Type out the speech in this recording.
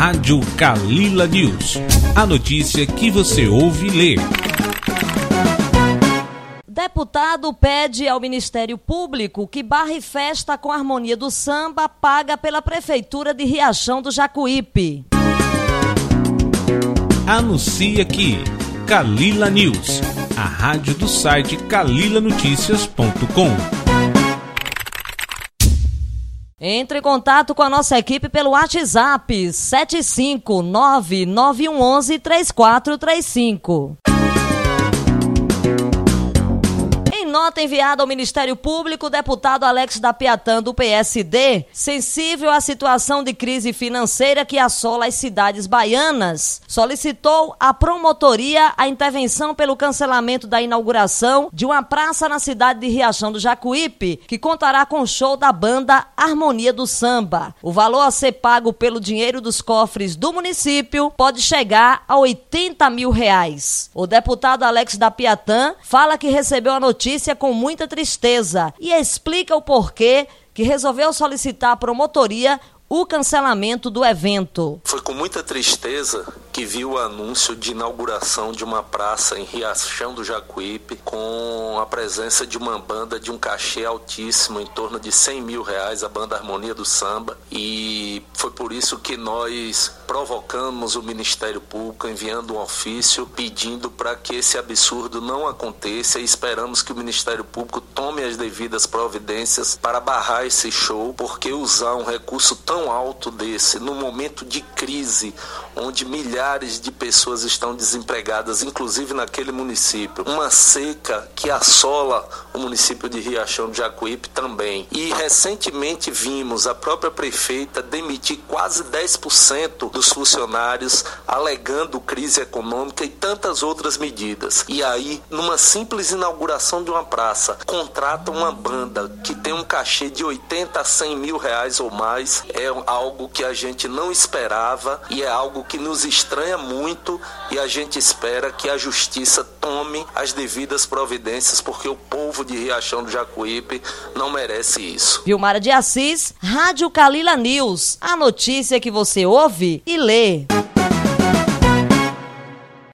Rádio Kalila News. A notícia que você ouve e lê. Deputado pede ao Ministério Público que barre festa com Harmonia do Samba paga pela Prefeitura de Riachão do Jacuípe. Anuncia aqui, Kalila News, a rádio do site kalilanoticias.com. Entre em contato com a nossa equipe pelo WhatsApp 75991113435. Em nota enviada ao Ministério Público, o deputado Alex da Piatã, do PSD, sensível à situação de crise financeira que assola as cidades baianas, solicitou à promotoria a intervenção pelo cancelamento da inauguração de uma praça na cidade de Riachão do Jacuípe, que contará com o show da banda Harmonia do Samba. O valor a ser pago pelo dinheiro dos cofres do município pode chegar a R$80 mil. O deputado Alex da Piatã fala que recebeu a notícia com muita tristeza e explica o porquê que resolveu solicitar à promotoria o cancelamento do evento. Foi com muita tristeza que vi o anúncio de inauguração de uma praça em Riachão do Jacuípe com a presença de uma banda de um cachê altíssimo, em torno de R$100 mil, a banda Harmonia do Samba, e foi por isso que nós provocamos o Ministério Público enviando um ofício pedindo para que esse absurdo não aconteça e esperamos que o Ministério Público tome as devidas providências para barrar esse show, porque usar um recurso tão alto desse, num momento de crise, onde milhares de pessoas estão desempregadas, inclusive naquele município, uma seca que assola o município de Riachão do Jacuípe também. E recentemente vimos a própria prefeita demitir quase 10% dos funcionários, alegando crise econômica e tantas outras medidas. E aí, numa simples inauguração de uma praça, contrata uma banda que tem um cachê de R$80 a R$100 mil ou mais. É algo que a gente não esperava e é algo que nos estranha muito, e a gente espera que a justiça tome as devidas providências, porque o povo de Riachão do Jacuípe não merece isso. Vilmara de Assis, Rádio Kalila News, a notícia que você ouve e lê.